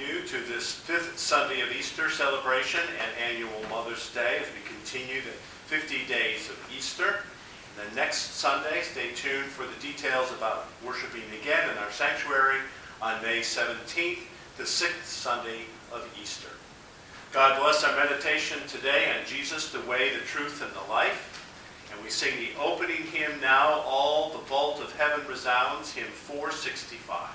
you to this fifth Sunday of Easter celebration and annual Mother's Day as we continue the 50 days of Easter. And then next Sunday, stay tuned for the details about worshiping again in our sanctuary on May 17th, the sixth Sunday of Easter. God bless our meditation today on Jesus, the way, the truth, and the life. And we sing the opening hymn now, All the Vault of Heaven Resounds, hymn 465.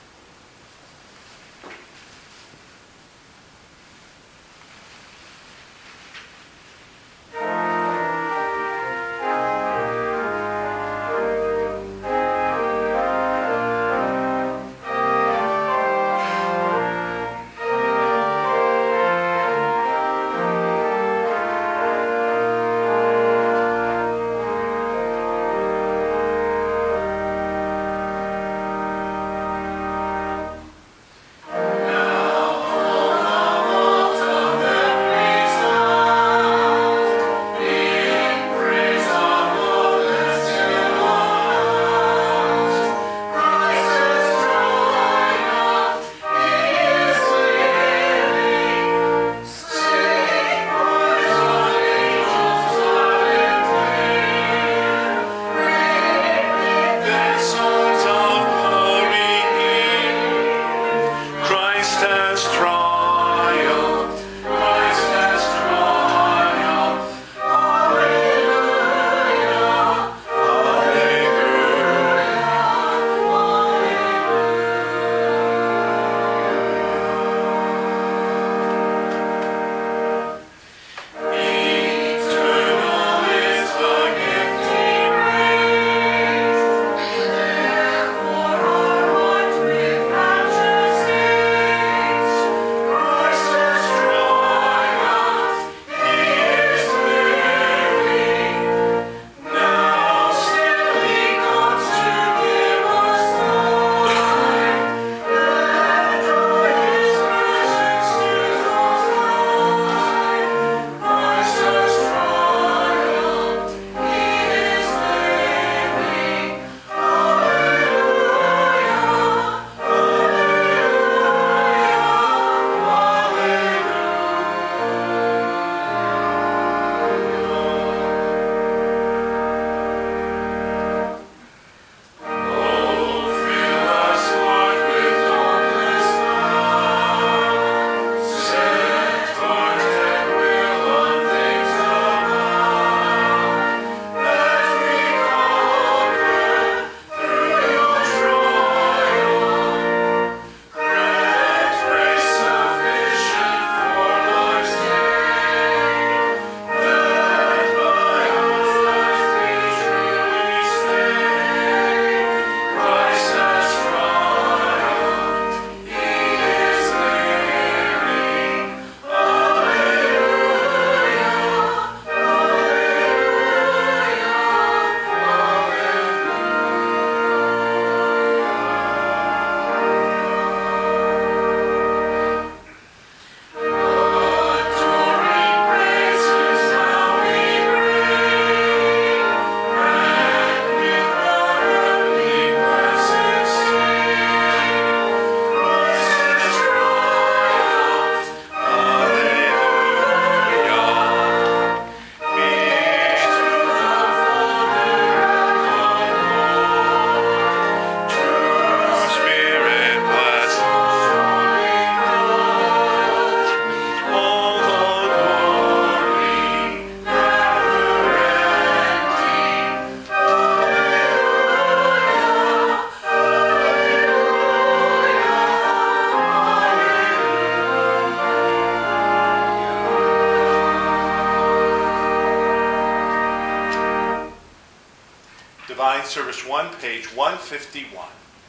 Divine Service 1, page 151.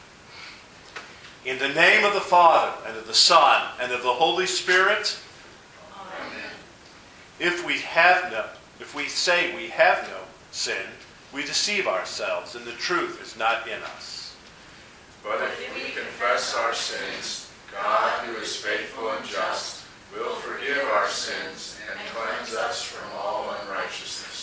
In the name of the Father, and of the Son, and of the Holy Spirit. Amen. If we say we have no sin, we deceive ourselves, and the truth is not in us. But if we confess our sins, God, who is faithful and just, will forgive our sins and cleanse us from all unrighteousness.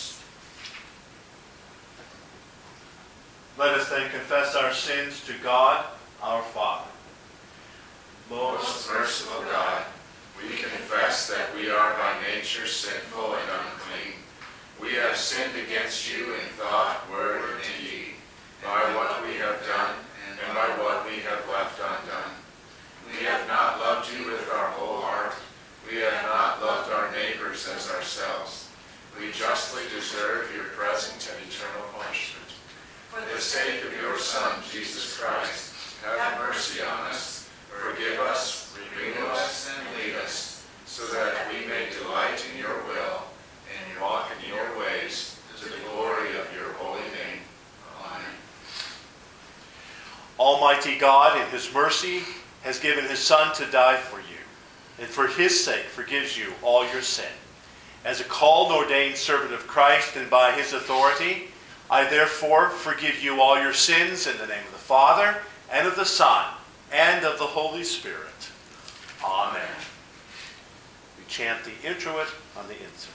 Let us then confess our sins to God, our Father. Most merciful God, we confess that we are by nature sinful and unclean. We have sinned against you in thought, word, and deed, by what we have done and by what we have left undone. We have not loved you with our whole heart. We have not loved our neighbors as ourselves. We justly deserve your present and eternal punishment. For the sake of your Son, Jesus Christ, have mercy on us, forgive us, renew us, and lead us, so that we may delight in your will and walk in your ways to the glory of your holy name. Amen. Almighty God, in his mercy, has given his Son to die for you, and for his sake forgives you all your sin. As a called and ordained servant of Christ and by his authority, I therefore forgive you all your sins in the name of the Father, and of the Son, and of the Holy Spirit. Amen. We chant the introit on the insert.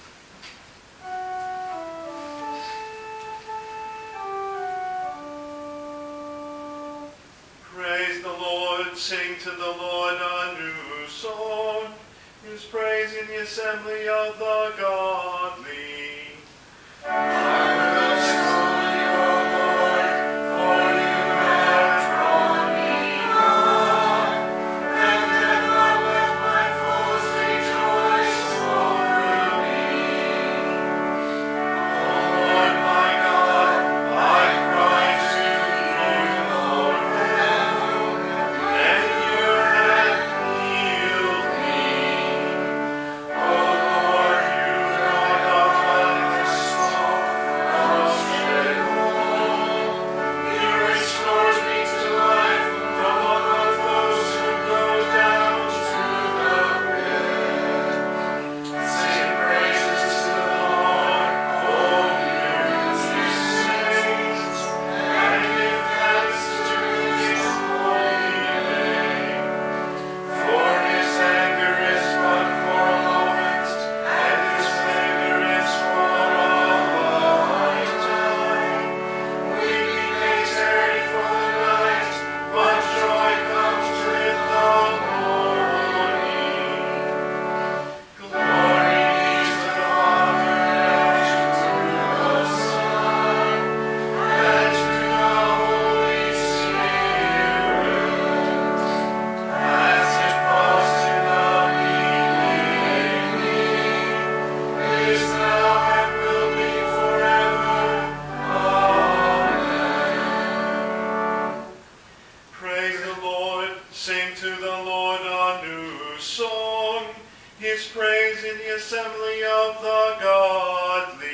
Praise the Lord, sing to the Lord a new song, his praise in the assembly of the godly. I will extol you, O Lord, for you have drawn me nigh, and never let my foes rejoice over me. O Lord my God, I cry to you for help, and you have healed me. O Lord, you guide my soul. assembly of the godly.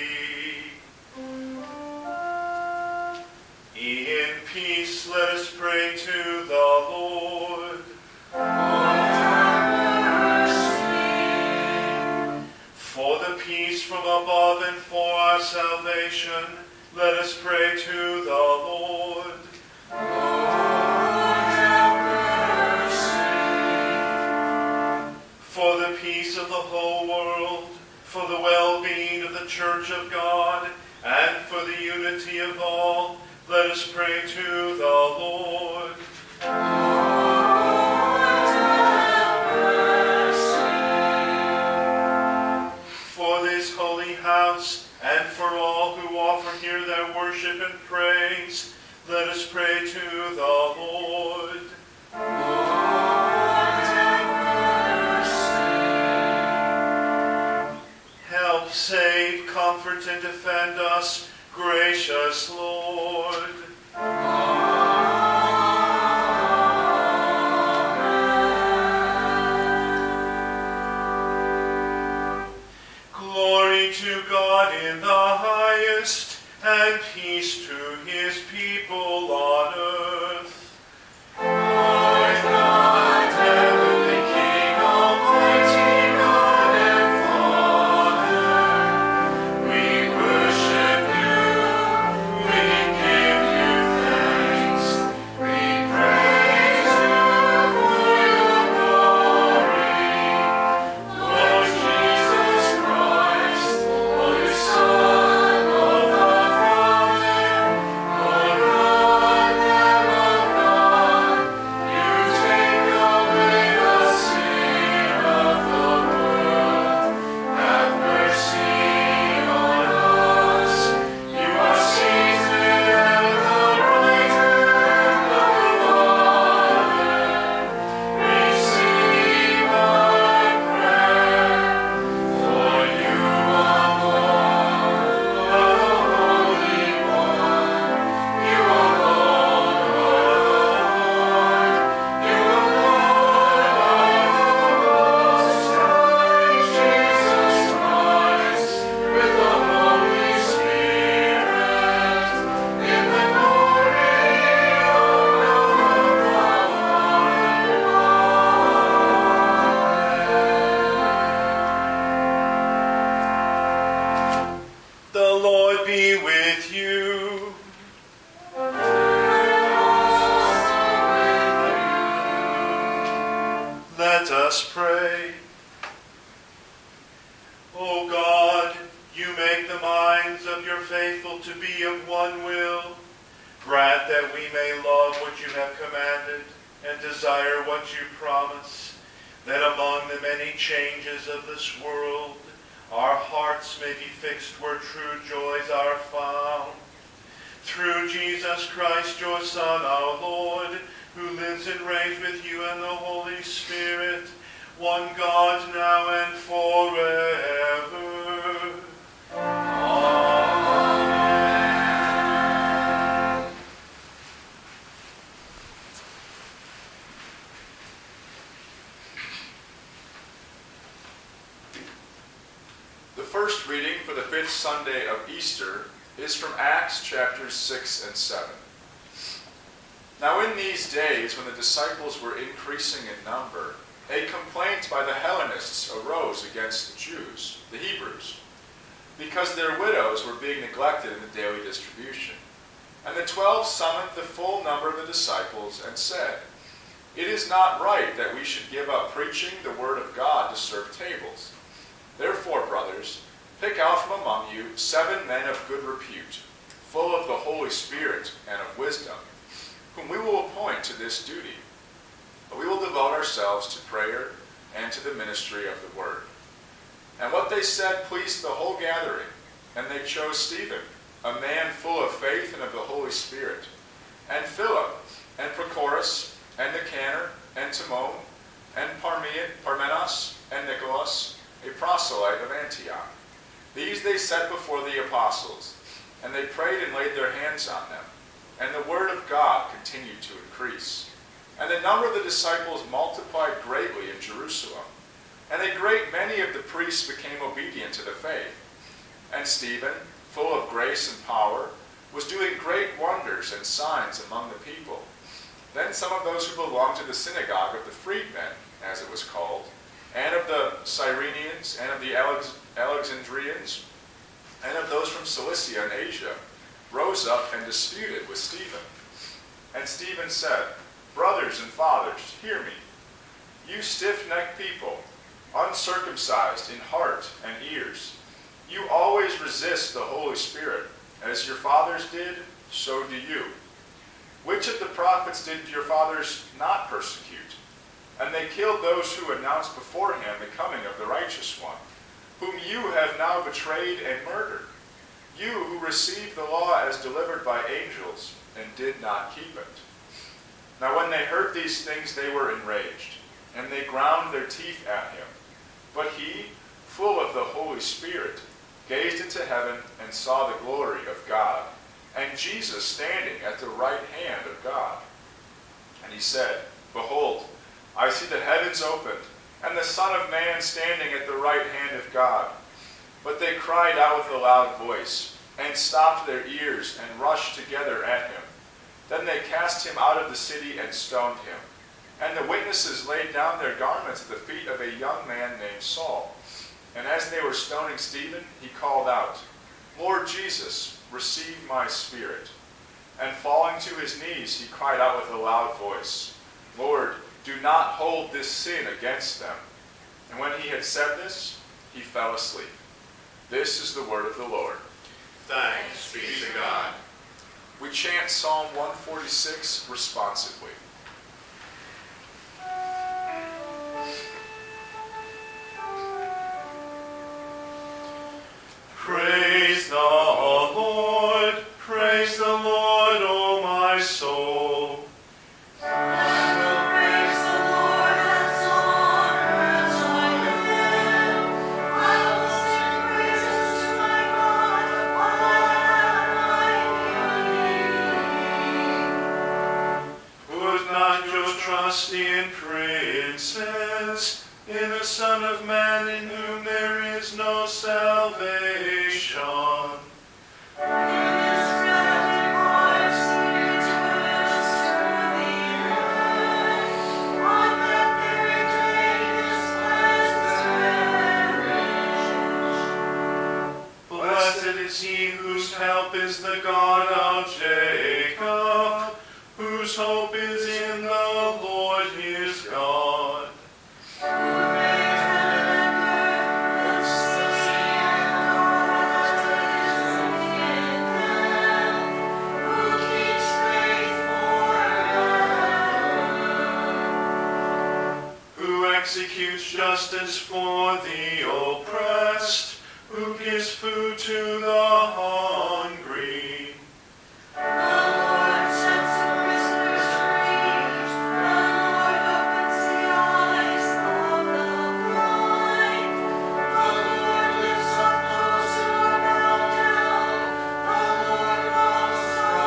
In peace let us pray to the Lord. Lord, have mercy. For the peace from above and for our salvation, let us pray to the Lord. Lord, have mercy. For the peace of the whole world, for the well-being of the Church of God, and for the unity of all, let us pray to the Lord. Lord, have mercy. For this holy house, and for all who offer here their worship and praise, let us pray to the Lord. Lord, have mercy. Help, save, comfort, and defend us, gracious Lord. Amen. Glory to God in the highest, and peace to his people on earth. Lord God, heavenly King, almighty God and Father, we worship you, we give you thanks, we praise you for your glory. Lord Jesus Christ, Holy Son of the Father, Lord God, Lamb of Lord be with you. Let us pray. O God, you make the minds of your faithful to be of one will. Grant that we may love what you have commanded and desire what you promise, that among the many changes of this world, our hearts may be fixed where true joys are found. Through Jesus Christ, your Son, our Lord, who lives and reigns with you and the Holy Spirit, one God, now and forever. Amen. The first reading for the fifth Sunday of Easter is from Acts chapters 6 and 7. Now in these days, when the disciples were increasing in number, a complaint by the Hellenists arose against the Jews, the Hebrews, because their widows were being neglected in the daily distribution. And the 12 summoned the full number of the disciples and said, "It is not right that we should give up preaching the word of God to serve tables. Therefore, brothers, pick out from among you 7 men of good repute, full of the Holy Spirit and of wisdom, whom we will appoint to this duty. But we will devote ourselves to prayer and to the ministry of the word." And what they said pleased the whole gathering, and they chose Stephen, a man full of faith and of the Holy Spirit, and Philip, and Prochorus, and Nicanor, and Timon, and Parmenas, and Nicholas, a proselyte of Antioch. These they set before the apostles, and they prayed and laid their hands on them. And the word of God continued to increase. And the number of the disciples multiplied greatly in Jerusalem. And a great many of the priests became obedient to the faith. And Stephen, full of grace and power, was doing great wonders and signs among the people. Then some of those who belonged to the synagogue of the freedmen, as it was called, and of the Cyrenians, and of the Alexandrians, and of those from Cilicia and Asia, rose up and disputed with Stephen. And Stephen said, "Brothers and fathers, hear me. You stiff-necked people, uncircumcised in heart and ears, you always resist the Holy Spirit. As your fathers did, so do you. Which of the prophets did your fathers not persecute? And they killed those who announced beforehand the coming of the righteous one, whom you have now betrayed and murdered. You who received the law as delivered by angels and did not keep it." Now when they heard these things, they were enraged, and they ground their teeth at him. But he, full of the Holy Spirit, gazed into heaven and saw the glory of God, and Jesus standing at the right hand of God. And he said, "Behold, I see the heavens opened, and the Son of Man standing at the right hand of God." But they cried out with a loud voice, and stopped their ears, and rushed together at him. Then they cast him out of the city and stoned him. And the witnesses laid down their garments at the feet of a young man named Saul. And as they were stoning Stephen, he called out, "Lord Jesus, receive my spirit." And falling to his knees, he cried out with a loud voice, "Lord, do not hold this sin against them." And when he had said this, he fell asleep. This is the word of the Lord. Thanks be to God. We chant Psalm 146 responsively. Praise the Lord, O my soul. I will praise the Lord as long as I live. I will sing praises to my God while I have my being. Put not your trust in princes, in the Son of Man in whom there is no salvation. Blessed is is he whose help is the God of Jacob, whose hope is in the Lord his God. Executes justice for the oppressed, who gives food to the hungry. The Lord sets the prisoners free. The Lord opens the eyes of the blind. The Lord lifts up those who are bowed down. The Lord loves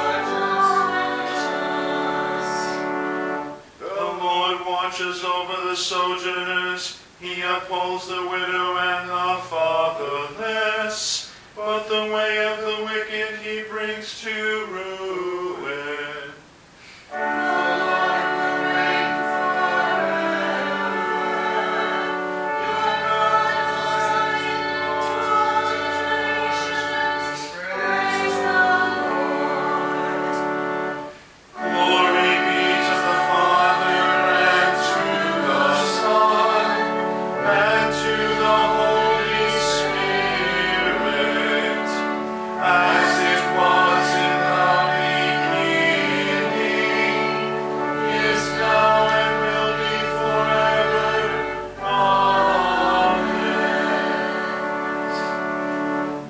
the righteous. The Lord watches over the sojourners. He upholds the widow and the fatherless. But the way of the wicked he brings to ruin. The Lord will reign forever. Your God is Zion to all generations. Praise the Lord. Glory be to the Father, and to the Son, and to the Holy Spirit, as it was in the beginning, is now, and will be forever. Amen.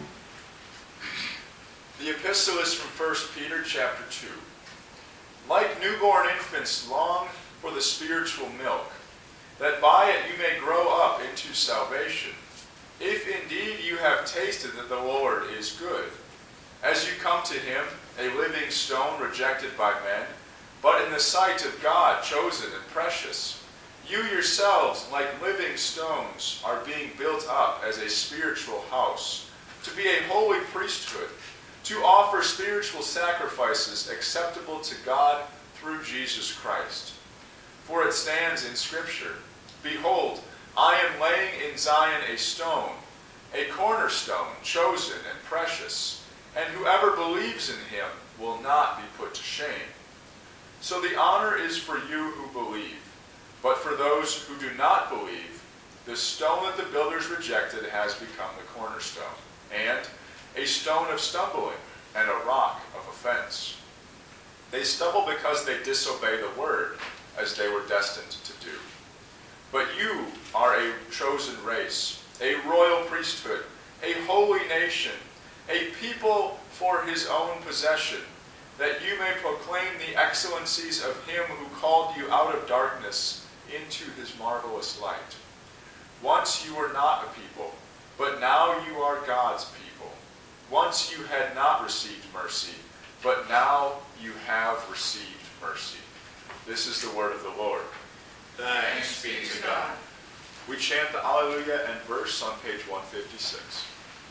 The epistle is from 1 Peter chapter 2. Like newborn infants, long for the spiritual milk, that by it you may grow up into salvation, if indeed you have tasted that the Lord is good. As you come to him, a living stone rejected by men, but in the sight of God chosen and precious, you yourselves, like living stones, are being built up as a spiritual house, to be a holy priesthood, to offer spiritual sacrifices acceptable to God through Jesus Christ. For it stands in Scripture, Behold, I am laying in Zion a stone, a cornerstone, chosen and precious, and whoever believes in him will not be put to shame. So the honor is for you who believe, but for those who do not believe, the stone that the builders rejected has become the cornerstone, and a stone of stumbling, and a rock of offense. They stumble because they disobey the word, as they were destined to do. But you are a chosen race, a royal priesthood, a holy nation, a people for his own possession, that you may proclaim the excellencies of him who called you out of darkness into his marvelous light. Once you were not a people, but now you are God's people. Once you had not received mercy, but now you have received mercy. This is the word of the Lord. Thanks be to God. We chant the Alleluia and verse on page 156.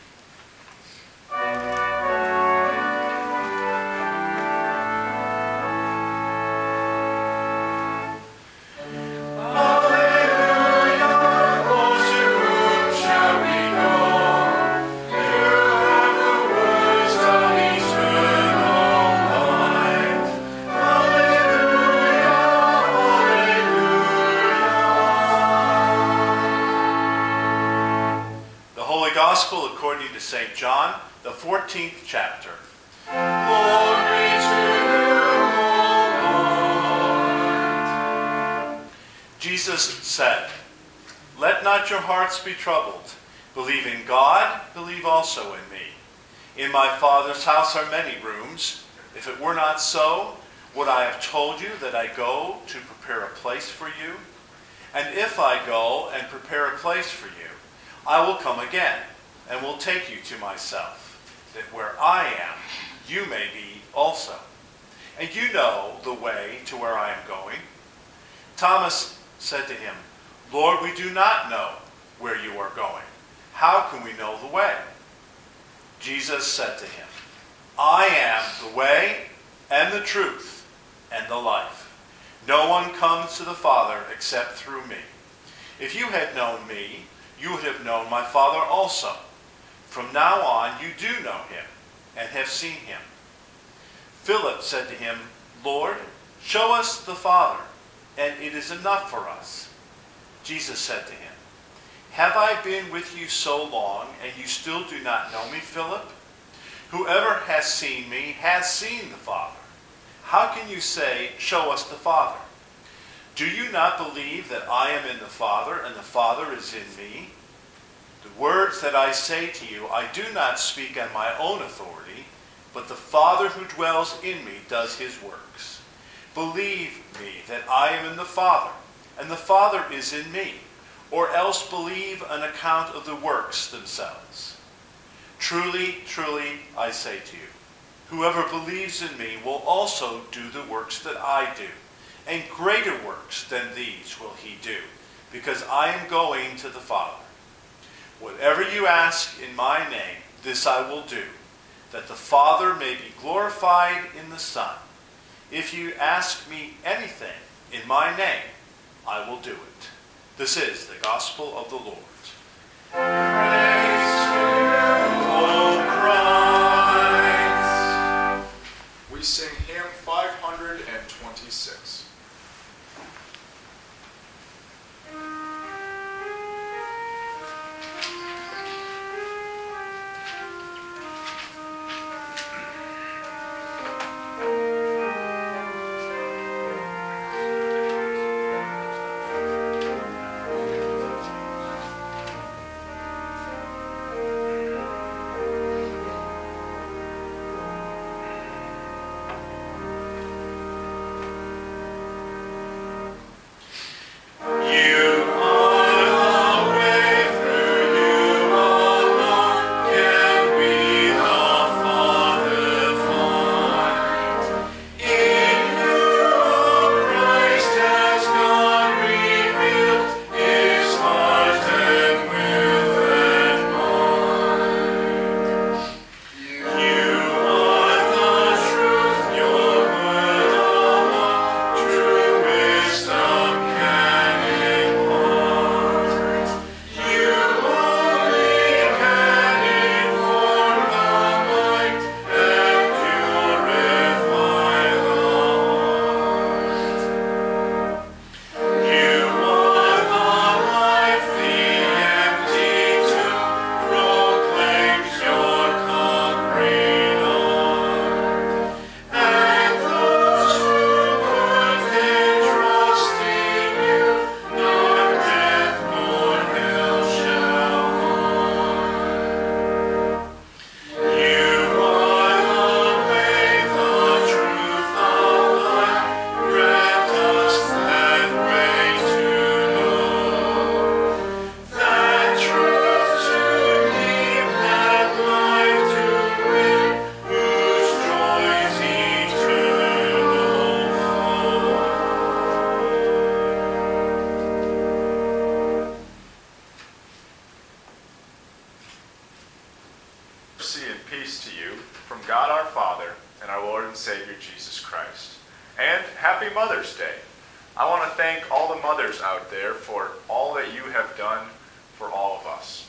Gospel according to St. John, the 14th chapter. Glory to you, O Lord. Jesus said, Let not your hearts be troubled. Believe in God, believe also in me. In my Father's house are many rooms. If it were not so, would I have told you that I go to prepare a place for you? And if I go and prepare a place for you, I will come again, and will take you to myself, that where I am, you may be also. And you know the way to where I am going. Thomas said to him, Lord, we do not know where you are going. How can we know the way? Jesus said to him, I am the way and the truth and the life. No one comes to the Father except through me. If you had known me, you would have known my Father also. From now on you do know him and have seen him." Philip said to him, "Lord, show us the Father, and it is enough for us." Jesus said to him, "Have I been with you so long, and you still do not know me, Philip? Whoever has seen me has seen the Father. How can you say, 'Show us the Father'? Do you not believe that I am in the Father, and the Father is in me? The words that I say to you, I do not speak on my own authority, but the Father who dwells in me does his works. Believe me that I am in the Father, and the Father is in me, or else believe on account of the works themselves. Truly, truly, I say to you, whoever believes in me will also do the works that I do, and greater works than these will he do, because I am going to the Father. Whatever you ask in my name, this I will do, that the Father may be glorified in the Son. If you ask me anything in my name, I will do it." This is the gospel of the Lord. Praise to you, O Christ. We sing hymn 526. Mercy and peace to you from God our Father and our Lord and Savior Jesus Christ. And happy Mother's Day. I want to thank all the mothers out there for all that you have done for all of us.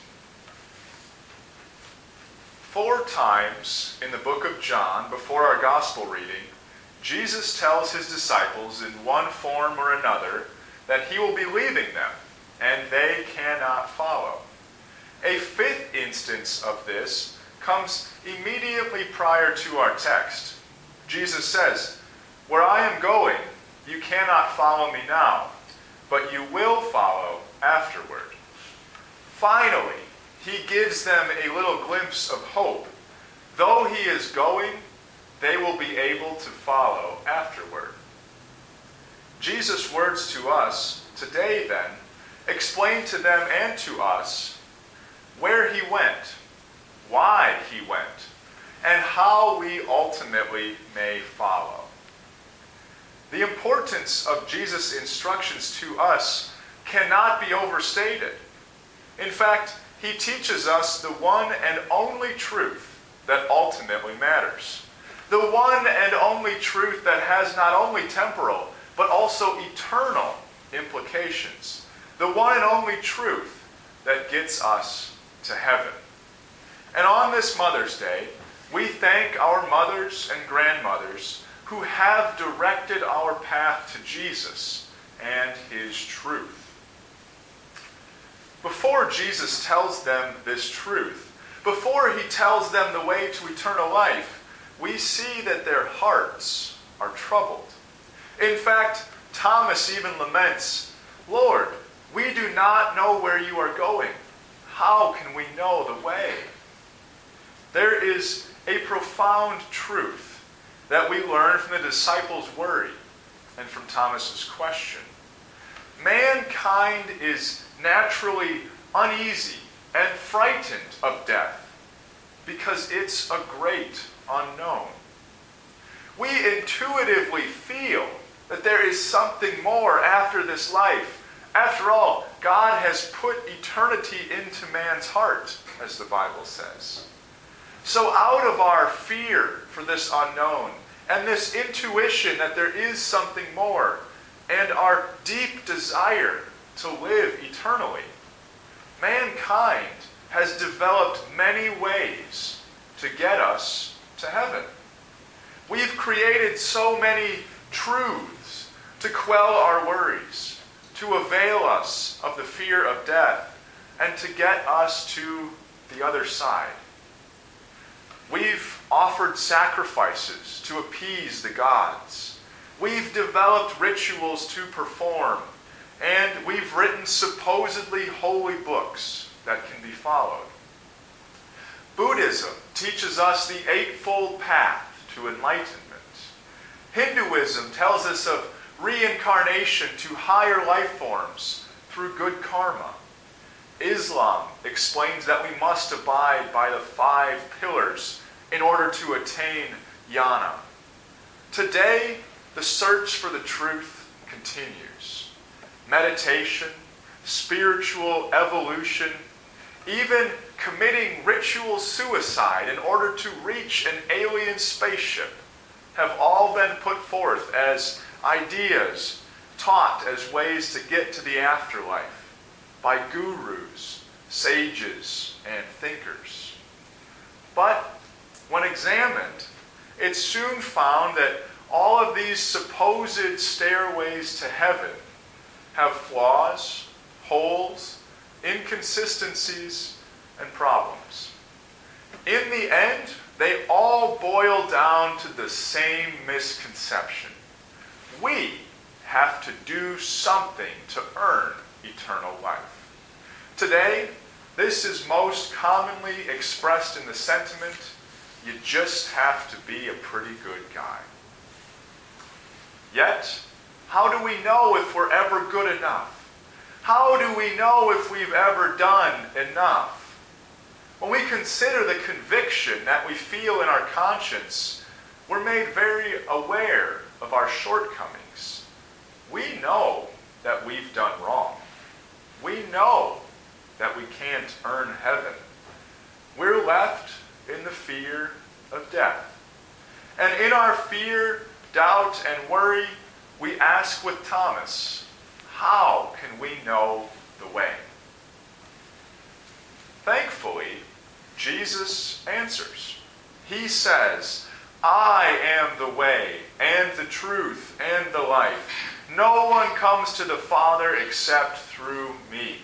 4 times in the book of John, before our gospel reading, Jesus tells his disciples in one form or another that he will be leaving them, and they cannot follow. A 5th instance of this comes immediately prior to our text. Jesus says, "Where I am going, you cannot follow me now, but you will follow afterward." Finally, he gives them a little glimpse of hope. Though he is going, they will be able to follow afterward. Jesus' words to us today, then, explain to them and to us where he went, why he went, and how we ultimately may follow. The importance of Jesus' instructions to us cannot be overstated. In fact, he teaches us the one and only truth that ultimately matters. The one and only truth that has not only temporal, but also eternal implications. The one and only truth that gets us to heaven. And this Mother's Day, we thank our mothers and grandmothers who have directed our path to Jesus and his truth. Before Jesus tells them this truth, before he tells them the way to eternal life, we see that their hearts are troubled. In fact, Thomas even laments, "Lord, we do not know where you are going. How can we know the way?" There is a profound truth that we learn from the disciples' worry and from Thomas's question. Mankind is naturally uneasy and frightened of death because it's a great unknown. We intuitively feel that there is something more after this life. After all, God has put eternity into man's heart, as the Bible says. So out of our fear for this unknown and this intuition that there is something more and our deep desire to live eternally, mankind has developed many ways to get us to heaven. We've created so many truths to quell our worries, to avail us of the fear of death, and to get us to the other side. We've offered sacrifices to appease the gods. We've developed rituals to perform, and we've written supposedly holy books that can be followed. Buddhism teaches us the eightfold path to enlightenment. Hinduism tells us of reincarnation to higher life forms through good karma. Islam explains that we must abide by the 5 pillars in order to attain jnana. Today, the search for the truth continues. Meditation, spiritual evolution, even committing ritual suicide in order to reach an alien spaceship have all been put forth as ideas taught as ways to get to the afterlife by gurus, sages, and thinkers. But when examined, it's soon found that all of these supposed stairways to heaven have flaws, holes, inconsistencies, and problems. In the end, they all boil down to the same misconception. We have to do something to earn eternal life. Today, this is most commonly expressed in the sentiment, you just have to be a pretty good guy. Yet, how do we know if we're ever good enough? How do we know if we've ever done enough? When we consider the conviction that we feel in our conscience, we're made very aware of our shortcomings. We know that we've done wrong. We know that we can't earn heaven. We're left in the fear of death. And in our fear, doubt, and worry, we ask with Thomas, how can we know the way? Thankfully, Jesus answers. He says, I am the way and the truth and the life. No one comes to the Father except through me.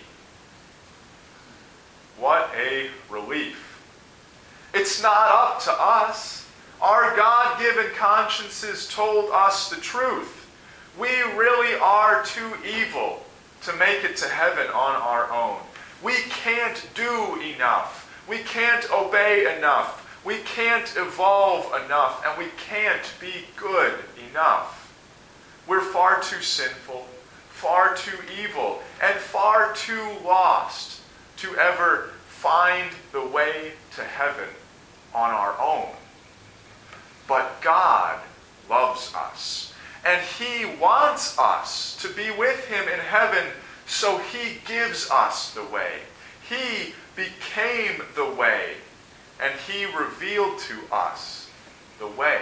What a relief. It's not up to us. Our God-given consciences told us the truth. We really are too evil to make it to heaven on our own. We can't do enough. We can't obey enough. We can't evolve enough. And we can't be good enough. We're far too sinful, far too evil, and far too lost to ever find the way to heaven on our own. But God loves us, and He wants us to be with Him in heaven, so He gives us the way. He became the way, and He revealed to us the way.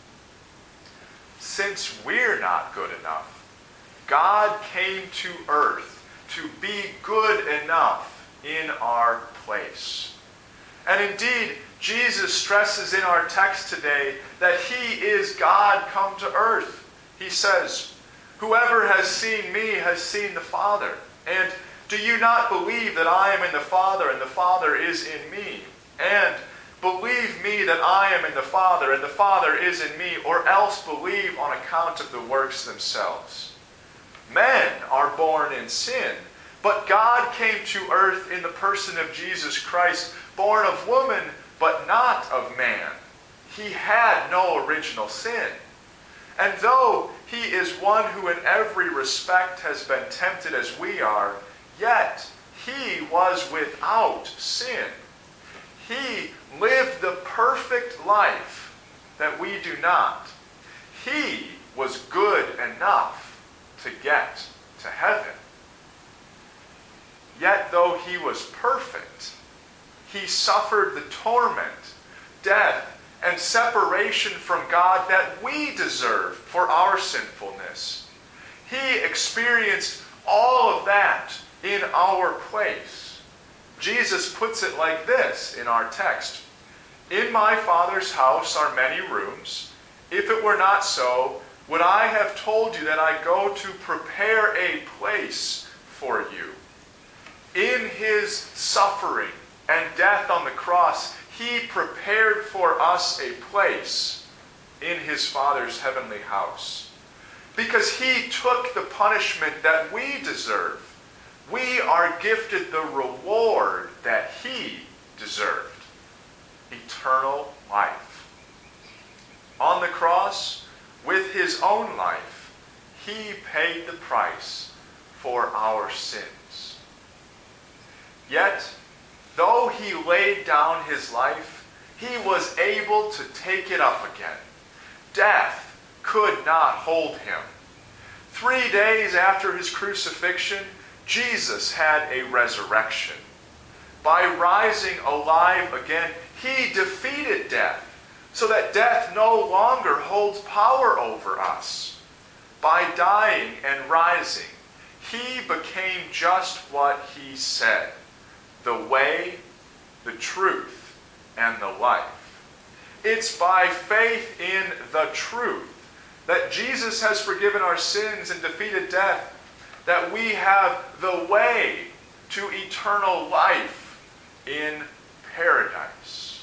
Since we're not good enough, God came to earth to be good enough in our place. And indeed, Jesus stresses in our text today that he is God come to earth. He says, "Whoever has seen me has seen the Father. And do you not believe that I am in the Father and the Father is in me? And believe me that I am in the Father and the Father is in me, or else believe on account of the works themselves. Men are born in sin, but God came to earth in the person of Jesus Christ, born of woman, but not of man. He had no original sin. And though he is one who in every respect has been tempted as we are, yet he was without sin. He lived the perfect life that we do not. He was good enough to get to heaven. Yet though he was perfect, he suffered the torment, death, and separation from God that we deserve for our sinfulness. He experienced all of that in our place. Jesus puts it like this in our text: "In my Father's house are many rooms. If it were not so, would I have told you that I go to prepare a place for you?" In his suffering and death on the cross, he prepared for us a place in his Father's heavenly house. Because he took the punishment that we deserve, we are gifted the reward that he deserved: eternal life. On the cross, with his own life, he paid the price for our sins. Yet, though he laid down his life, he was able to take it up again. Death could not hold him. 3 days after his crucifixion, Jesus had a resurrection. By rising alive again, he defeated death, so that death no longer holds power over us. By dying and rising, he became just what he said: the way, the truth, and the life. It's by faith in the truth that Jesus has forgiven our sins and defeated death that we have the way to eternal life in paradise.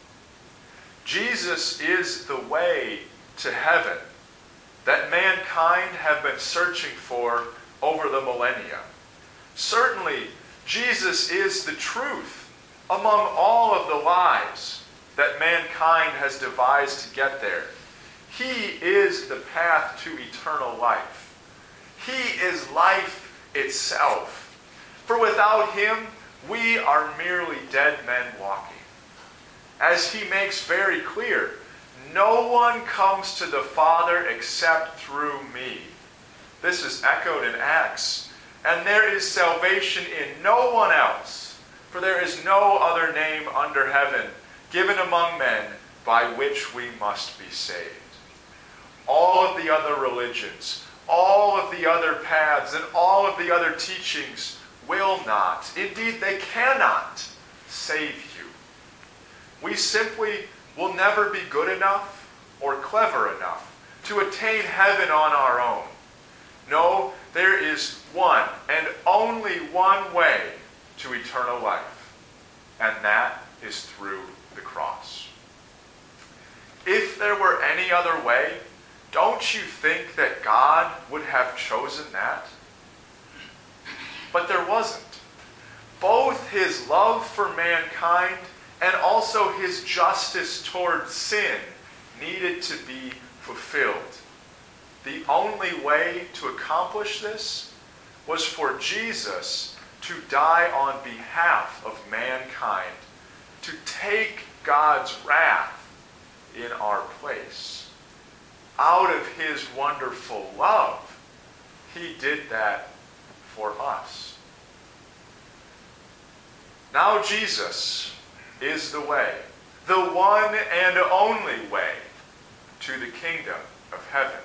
Jesus is the way to heaven that mankind have been searching for over the millennia. Certainly, Jesus is the truth among all of the lies that mankind has devised to get there. He is the path to eternal life. He is life itself. For without him, we are merely dead men walking. As he makes very clear, no one comes to the Father except through me. This is echoed in Acts. And there is salvation in no one else, for there is no other name under heaven given among men by which we must be saved. All of the other religions, all of the other paths, and all of the other teachings will not, indeed they cannot, save you. We simply will never be good enough or clever enough to attain heaven on our own. No, there is one and only one way to eternal life, and that is through the cross. If there were any other way, don't you think that God would have chosen that? But there wasn't. Both his love for mankind and also his justice toward sin needed to be fulfilled. The only way to accomplish this was for Jesus to die on behalf of mankind, to take God's wrath in our place. Out of his wonderful love, he did that for us. Now Jesus is the way, the one and only way to the kingdom of heaven.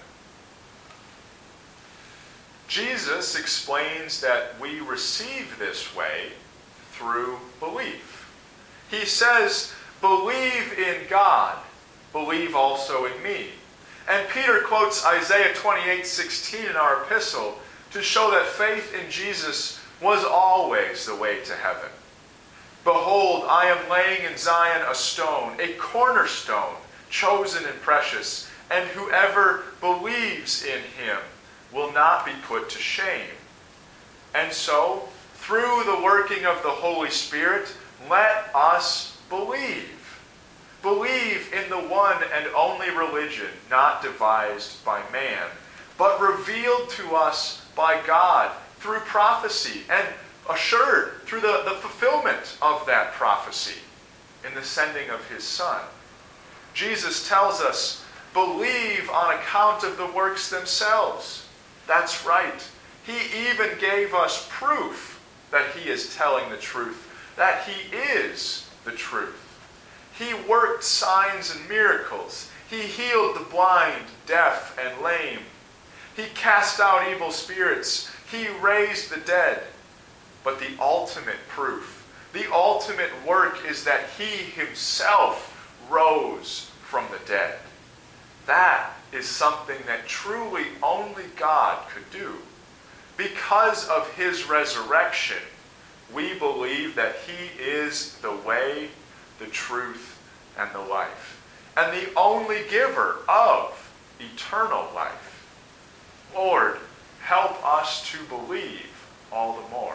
Jesus explains that we receive this way through belief. He says, believe in God, believe also in me. And Peter quotes Isaiah 28:16 in our epistle to show that faith in Jesus was always the way to heaven. Behold, I am laying in Zion a stone, a cornerstone, chosen and precious, and whoever believes in him will not be put to shame. And so, through the working of the Holy Spirit, let us believe. Believe in the one and only religion, not devised by man, but revealed to us by God through prophecy and assured through the fulfillment of that prophecy in the sending of his Son. Jesus tells us, believe on account of the works themselves. That's right. He even gave us proof that he is telling the truth, that he is the truth. He worked signs and miracles. He healed the blind, deaf, and lame. He cast out evil spirits. He raised the dead. But the ultimate proof, the ultimate work is that he himself rose from the dead. That is something that truly only God could do. Because of his resurrection, we believe that he is the way, the truth, and the life, and the only giver of eternal life. Lord, help us to believe all the more.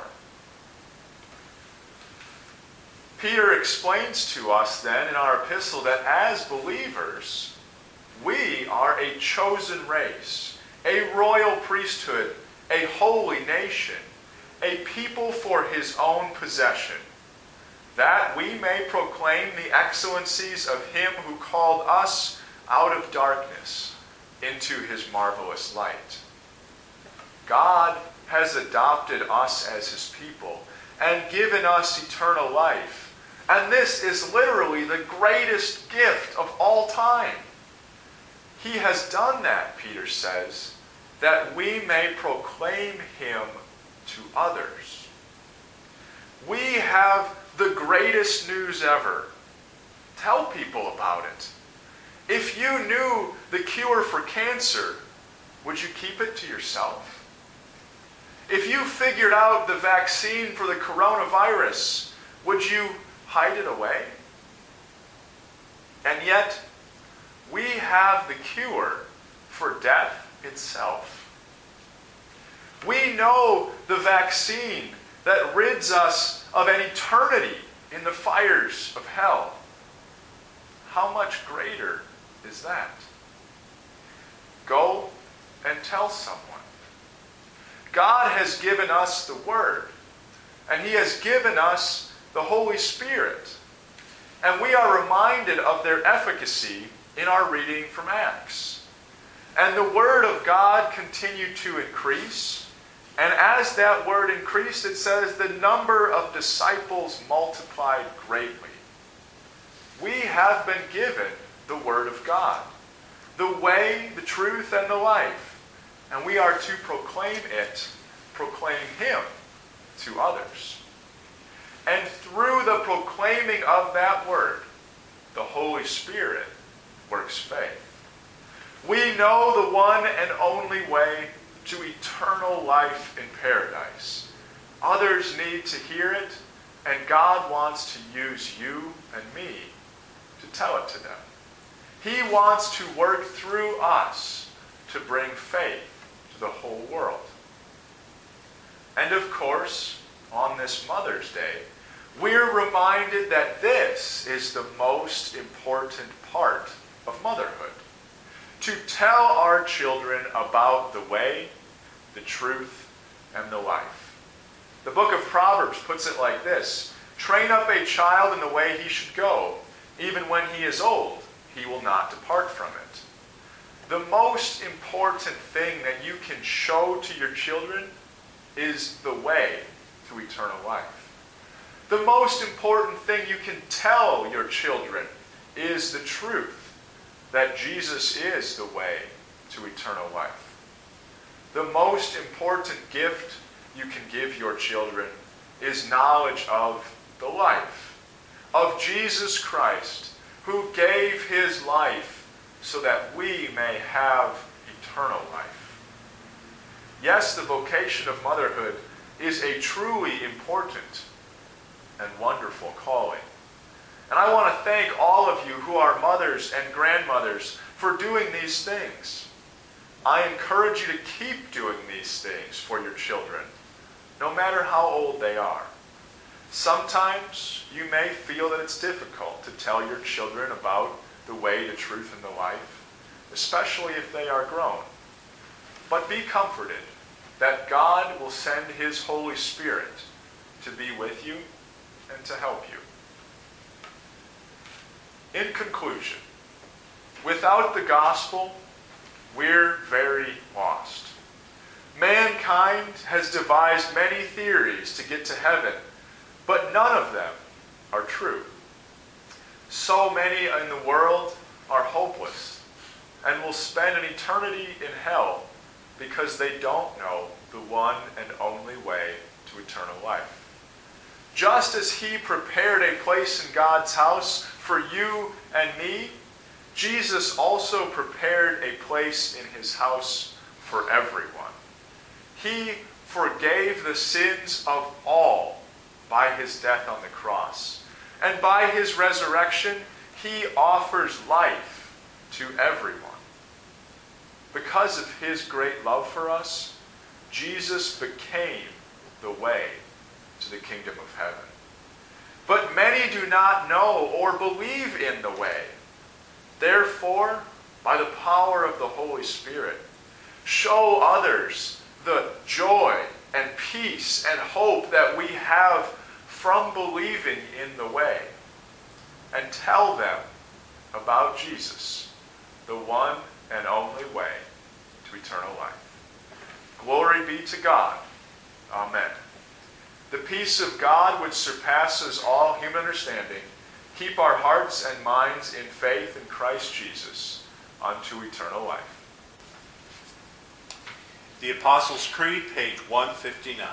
Peter explains to us then in our epistle that as believers, we are a chosen race, a royal priesthood, a holy nation, a people for his own possession, that we may proclaim the excellencies of him who called us out of darkness into his marvelous light. God has adopted us as his people and given us eternal life. And this is literally the greatest gift of all time. He has done that, Peter says, that we may proclaim him to others. We have the greatest news ever. Tell people about it. If you knew the cure for cancer, would you keep it to yourself? If you figured out the vaccine for the coronavirus, would you hide it away? And yet, we have the cure for death itself. We know the vaccine that rids us of an eternity in the fires of hell. How much greater is that? Go and tell someone. God has given us the Word, and he has given us the Holy Spirit. And we are reminded of their efficacy in our reading from Acts. And the Word of God continued to increase. And as that Word increased, it says the number of disciples multiplied greatly. We have been given the Word of God, the way, the truth, and the life. And we are to proclaim it, proclaim him to others. And through the proclaiming of that Word, the Holy Spirit works faith. We know the one and only way to eternal life in paradise. Others need to hear it, and God wants to use you and me to tell it to them. He wants to work through us to bring faith to the whole world. And of course, on this Mother's Day, we're reminded that this is the most important part of motherhood. To tell our children about the way, the truth, and the life. The book of Proverbs puts it like this: train up a child in the way he should go. Even when he is old, he will not depart from it. The most important thing that you can show to your children is the way to eternal life. The most important thing you can tell your children is the truth, that Jesus is the way to eternal life. The most important gift you can give your children is knowledge of the life, of Jesus Christ, who gave his life so that we may have eternal life. Yes, the vocation of motherhood is a truly important and wonderful calling. And I want to thank all of you who are mothers and grandmothers for doing these things. I encourage you to keep doing these things for your children, no matter how old they are. Sometimes you may feel that it's difficult to tell your children about the way, the truth, and the life, especially if they are grown. But be comforted that God will send his Holy Spirit to be with you and to help you. In conclusion, without the gospel, we're very lost. Mankind has devised many theories to get to heaven, but none of them are true. So many in the world are hopeless and will spend an eternity in hell because they don't know the one and only way to eternal life. Just as he prepared a place in God's house for you and me, Jesus also prepared a place in his house for everyone. He forgave the sins of all by his death on the cross. And by his resurrection, he offers life to everyone. Because of his great love for us, Jesus became the way to the kingdom of heaven. But many do not know or believe in the way. Therefore, by the power of the Holy Spirit, show others the joy and peace and hope that we have from believing in the way. And tell them about Jesus, the one and only way to eternal life. Glory be to God. Amen. The peace of God, which surpasses all human understanding, keep our hearts and minds in faith in Christ Jesus unto eternal life. The Apostles' Creed, page 159.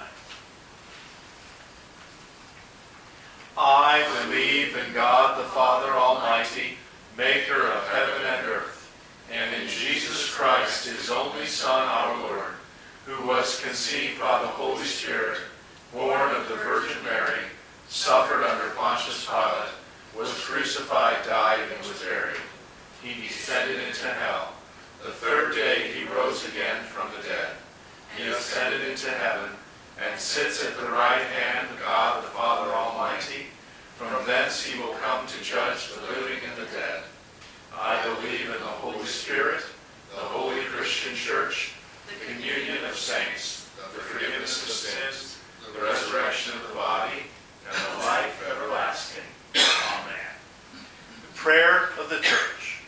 I believe in God the Father Almighty, maker of heaven and earth, and in Jesus Christ, his only Son, our Lord, who was conceived by the Holy Spirit, born of the Virgin Mary, suffered under Pontius Pilate, was crucified, died, and was buried. He descended into hell. The third day he rose again from the dead. He ascended into heaven and sits at the right hand of God the Father Almighty. From thence he will come to judge the living and the dead. I believe in the Holy Spirit, the holy Christian Church, the communion of saints, the forgiveness of sins, the resurrection of the body, and the life everlasting. Amen. The prayer of the church.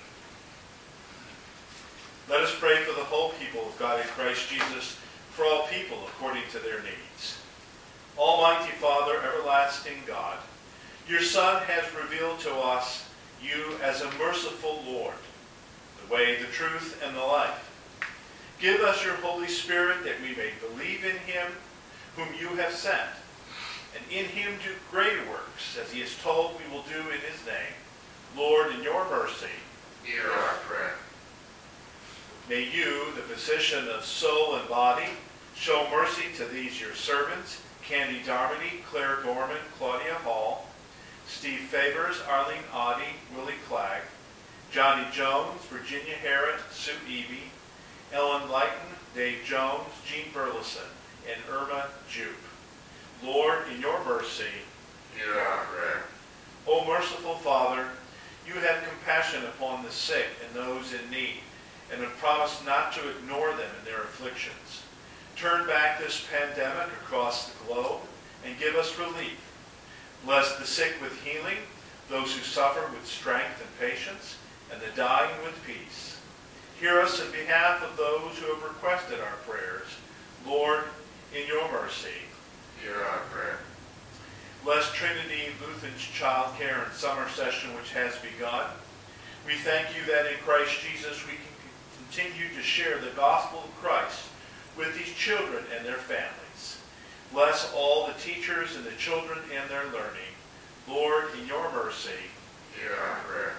Let us pray for the whole people of God in Christ Jesus, for all people according to their needs. Almighty Father, everlasting God, your Son has revealed to us you as a merciful Lord, the way, the truth, and the life. Give us your Holy Spirit that we may believe in him whom you have sent, and in him do greater works, as he is told we will do in his name. Lord, in your mercy, Hear our prayer. may you, the physician of soul and body, show mercy to these your servants, Candy Darmody, Claire Gorman, Claudia Hall, Steve Favors, Arlene Audie, Willie Clagg, Johnny Jones, Virginia Harrod, Sue Eby, Ellen Lighton, Dave Jones, Jean Burleson, and Irma Jupe. Lord, in your mercy, Hear our prayer. O merciful Father, you have compassion upon the sick and those in need, and have promised not to ignore them in their afflictions. Turn back this pandemic across the globe and give us relief. Bless the sick with healing, those who suffer with strength and patience, and the dying with peace. Hear us in behalf of those who have requested our prayers. Lord, in your mercy, Hear our prayer. Bless Trinity Luther's child care and summer session which has begun. We thank you that in Christ Jesus we can continue to share the gospel of Christ with these children and their families. Bless all the teachers and the children and their learning. Lord, in your mercy, Hear our prayer.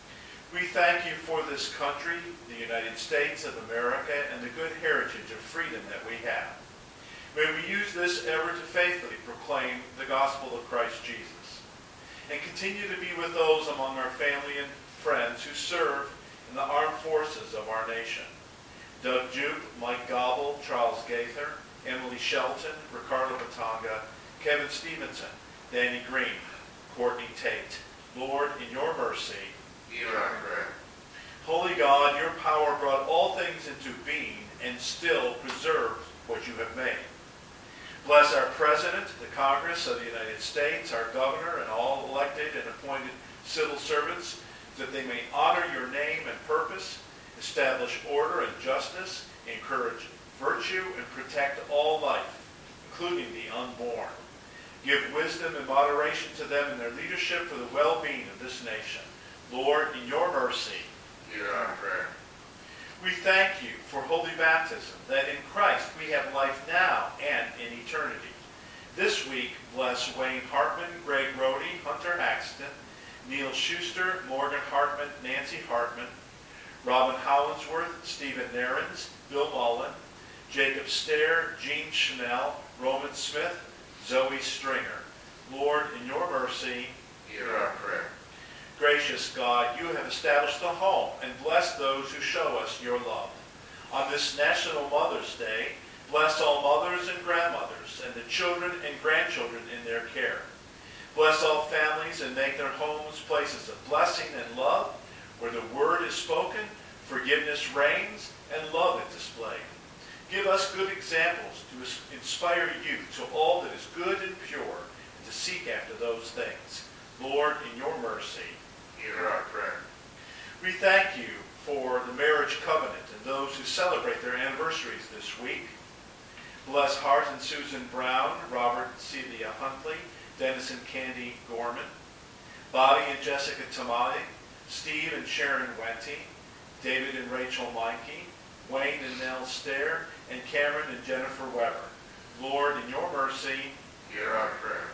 we thank you for this country, the United States of America, and the good heritage of freedom that we have. May we use this ever to faithfully proclaim the gospel of Christ Jesus, and continue to be with those among our family and friends who serve in the armed forces of our nation. Doug Jupe, Mike Gobble, Charles Gaither, Emily Shelton, Ricardo Batanga, Kevin Stevenson, Danny Green, Courtney Tate. Lord, in your mercy, Hear our prayer. Holy God, your power brought all things into being and still preserves what you have made. Bless our President, the Congress of the United States, our Governor, and all elected and appointed civil servants, that they may honor your name and purpose, establish order and justice, encourage virtue, and protect all life, including the unborn. Give wisdom and moderation to them in their leadership for the well-being of this nation. Lord, in your mercy, Hear our prayer. we thank you for holy baptism, that in Christ we have life now and in eternity. This week, bless Wayne Hartman, Greg Rohde, Hunter Axton, Neil Schuster, Morgan Hartman, Nancy Hartman, Robin Hollinsworth, Stephen Narens, Bill Mullen, Jacob Stair, Jean Chanel, Roman Smith, Zoe Stringer. Lord, in your mercy, Hear our prayer. gracious God, you have established a home and blessed those who show us your love. On this National Mother's Day, bless all mothers and grandmothers and the children and grandchildren in their care. Bless all families and make their homes places of blessing and love, where the word is spoken, forgiveness reigns, and love is displayed. Give us good examples to inspire youth to all that is good and pure, and to seek after those things. Lord, in your mercy, Hear our prayer. we thank you for the marriage covenant and those who celebrate their anniversaries this week. Bless Hart and Susan Brown, Robert and Celia Huntley, Dennis and Candy Gorman, Bobby and Jessica Tamati, Steve and Sharon Wenty, David and Rachel Meinke, Wayne and Nell Stair, and Cameron and Jennifer Weber. Lord, in your mercy, Hear our prayer.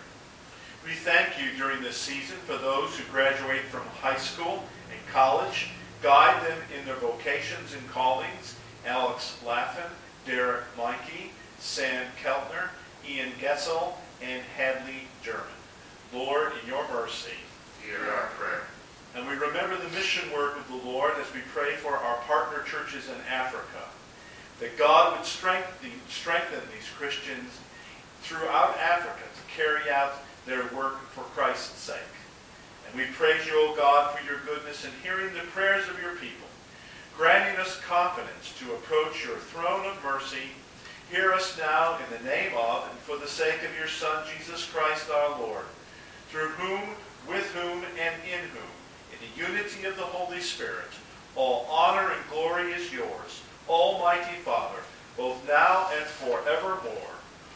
we thank you during this season for those who graduate from high school and college. Guide them in their vocations and callings. Alex Laffin, Derek Meinke, Sam Keltner, Ian Gessel, and Hadley German. Lord, in your mercy. Hear our prayer. And we remember the mission work of the Lord as we pray for our partner churches in Africa, that God would strengthen these Christians throughout Africa to carry out their work for Christ's sake. And we praise you, O God, for your goodness in hearing the prayers of your people, granting us confidence to approach your throne of mercy. Hear us now in the name of and for the sake of your Son, Jesus Christ our Lord, through whom, with whom, and in whom, in the unity of the Holy Spirit, all honor and glory is yours, Almighty Father, both now and forevermore.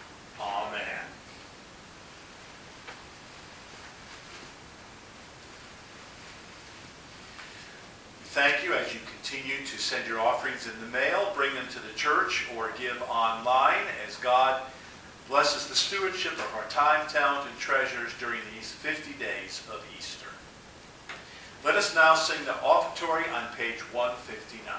Amen. Thank you as you continue to send your offerings in the mail, bring them to the church, or give online as God blesses the stewardship of our time, talent, and treasures during these 50 days of Easter. Let us now sing the offertory on page 159.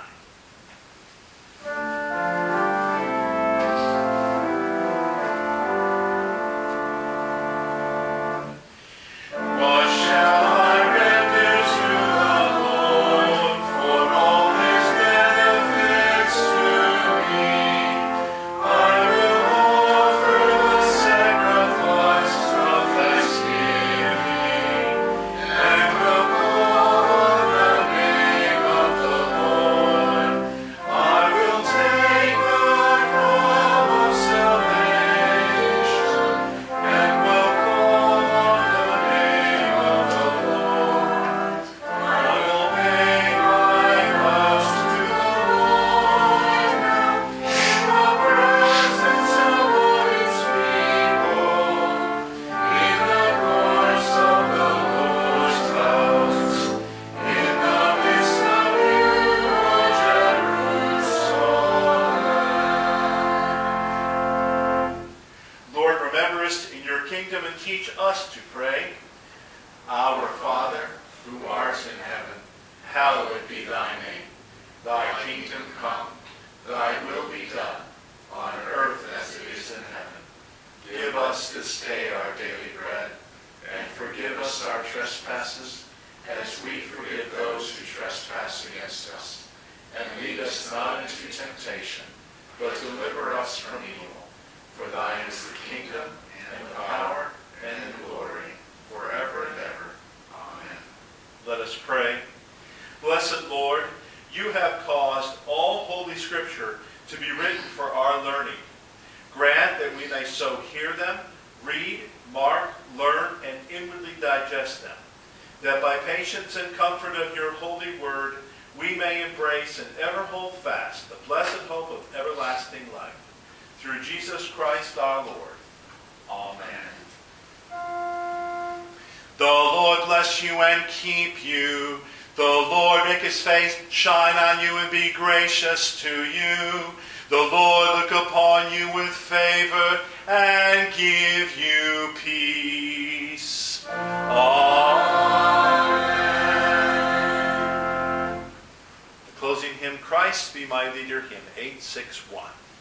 What shall I render to the Lord for all his benefits to me? I will offer the sacrifice of thanksgiving, and will call on the name of the Lord. I will take Thy kingdom come, thy will be done, on earth as it is in heaven. Give us this day our daily bread, and forgive us our trespasses, as we forgive those who trespass against us. And lead us not into temptation, but deliver us from evil. For thine is the kingdom, and the power, and the glory, forever and ever. Amen. Let us pray. Blessed Lord, you have caused all Holy Scripture to be written for our learning. Grant that we may so hear them, read, mark, learn, and inwardly digest them, that by patience and comfort of your holy word, we may embrace and ever hold fast the blessed hope of everlasting life. Through Jesus Christ our Lord. Amen. The Lord bless you and keep you. The Lord make his face shine on you and be gracious to you. The Lord look upon you with favor and give you peace. Amen. The closing hymn, Christ Be My Leader, hymn 861.